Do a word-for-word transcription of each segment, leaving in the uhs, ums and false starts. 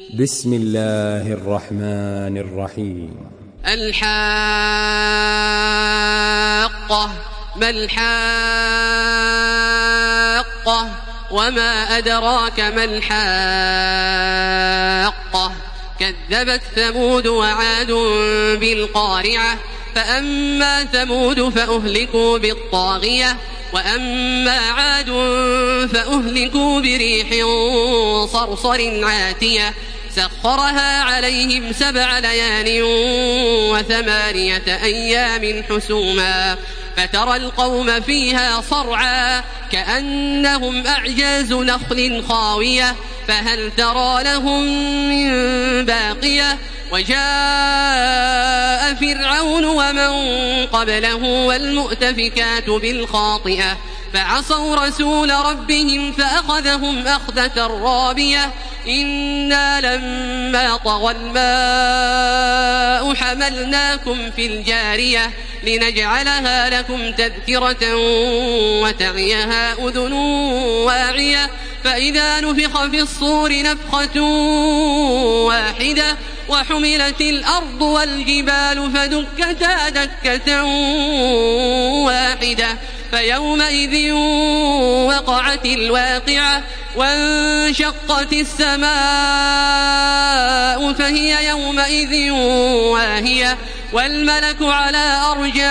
بسم الله الرحمن الرحيم. الحاقة. ما الحاقة وما أدراك ما الحاقة. كذبت ثمود وعاد بالقارعة فأما ثمود فأهلكوا بالطاغية وأما عاد فأهلكوا بريح صرصر عاتية سخرها عليهم سبع ليال وثمانية أيام حسوما فترى القوم فيها صرعا كأنهم أعجاز نخل خاوية فهل ترى لهم من باقية. وجاء فرعون ومن قبله والمؤتفكات بالخاطئة فعصوا رسول ربهم فأخذهم أخذة رابية إنا لما طغى الماء حملناكم في الجارية لنجعلها لكم تذكرة وتعيها أذن واعية فإذا نفخ في الصور نفخة واحدة وحملت الأرض والجبال فدكتا دكة واحدة فيومئذ وقعت الواقعة وانشقت السماء فهي يومئذ واهية والملك على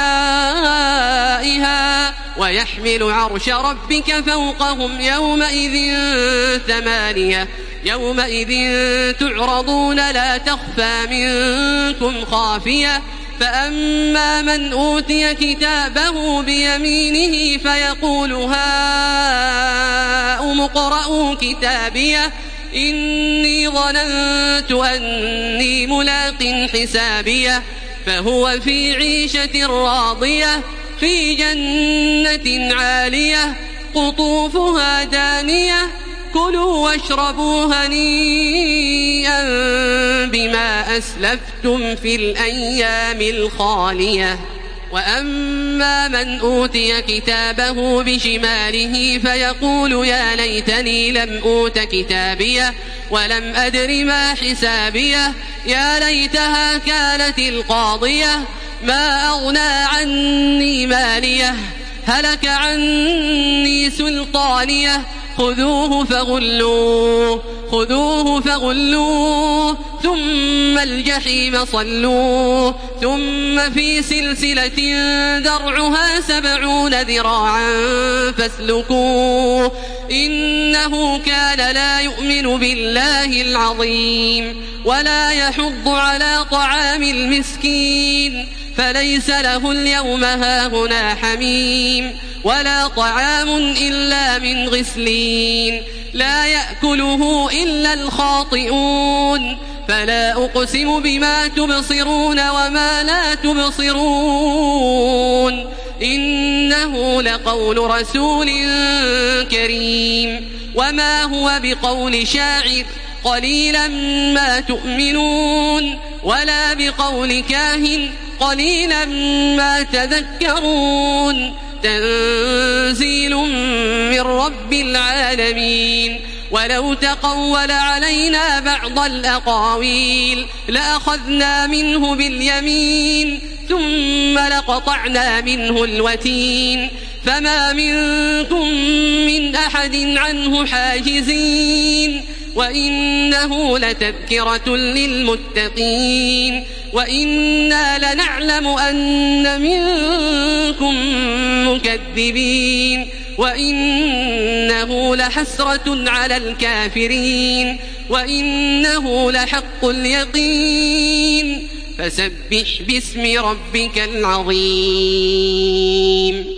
أرجائها ويحمل عرش ربك فوقهم يومئذ ثمانية يومئذ تعرضون لا تخفى منكم خافية فأما من أوتي كتابه بيمينه فيقول هاؤم اقرءوا كتابيه إني ظننت أني ملاق حسابيه فهو في عيشة راضية في جنة عالية قطوفها دانية كلوا واشربوا هنيئا بما أسلفتم في الأيام الخالية. وأما من أوتي كتابه بشماله فيقول يا ليتني لم أوت كتابيه ولم أدر ما حسابيه يا ليتها كانت القاضية ما أغنى عني ماليه هلك عني سلطانيه خذوه فغلوه خذوه فغلوه ثم الجحيم صلوه ثم في سلسلة درعها سبعون ذراعا فاسلكوه إنه كان لا يؤمن بالله العظيم ولا يحض على طعام المسكين فليس له اليوم هاهنا حميم ولا طعام إلا من غسلين لا يأكله إلا الخاطئون فلا أقسم بما تبصرون وما لا تبصرون إنه لقول رسول كريم وما هو بقول شاعر قليلا ما تؤمنون ولا بقول كاهن قليلا ما تذكرون تنزيل من رب العالمين ولو تقول علينا بعض الأقاويل لأخذنا منه باليمين ثم لقطعنا منه الوتين فما منكم من أحد عنه حاجزين وإنه لتذكرة للمتقين وإنا لنعلم أن منكم مكذبين وإنه لحسرة على الكافرين وإنه لحق اليقين فسبح باسم ربك العظيم.